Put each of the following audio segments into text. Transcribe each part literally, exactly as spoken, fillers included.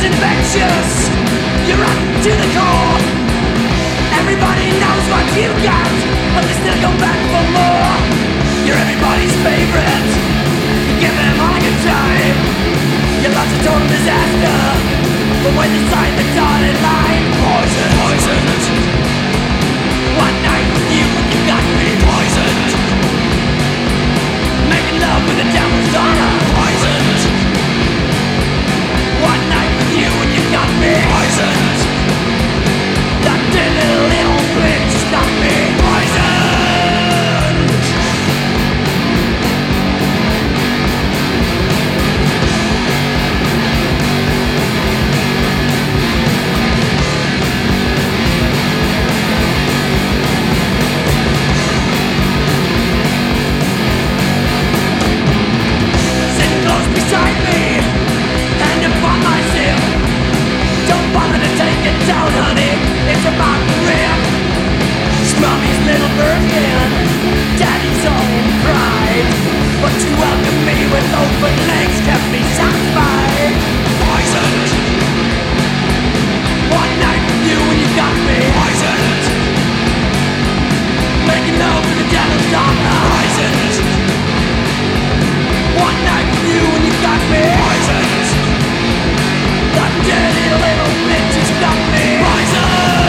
infectious. You're up to the core. Everybody knows what you got, but they still go back for more. You're everybody's favorite. You give them all a good time. Your life's a total disaster, but when they sign the dotted line, poison, poisoned. One night with you and you got me poisoned. Making love with the devil's daughter, poisoned. One night with you and you got me poisoned. That dirty little bitch got me poisoned. Sitting close beside me, hand upon my sip. Don't bother to take it down, honey, it's about to rip. Mommy's little virgin, daddy's all in pride, but to welcome me with open legs kept me satisfied. Poisoned. One night with you and you got me poisoned. Making love with the devil's daughter, poisoned. One night with you and you got me poisoned. That dirty little bitch has got me poisoned.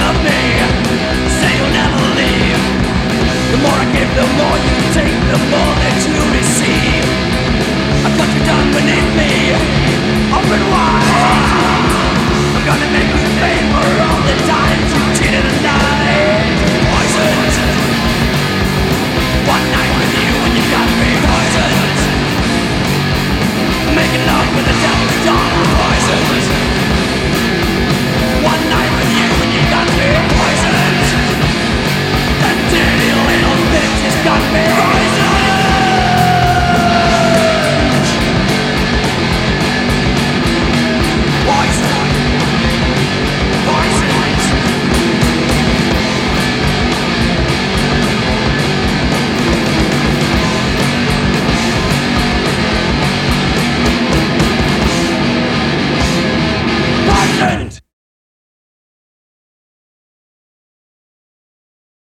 The more you take, the more